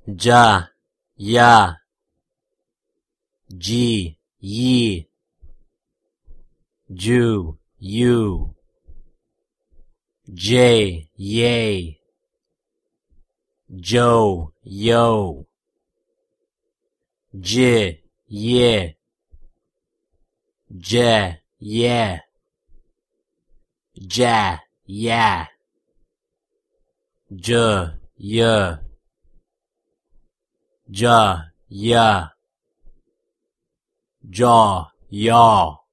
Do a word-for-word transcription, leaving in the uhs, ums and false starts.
ja, ya, ji, yi, ju, you, jay, yay, jo, yo, j, ye, j, yeah, ja, yeah, j, y, ja, ya, jaw, yaw.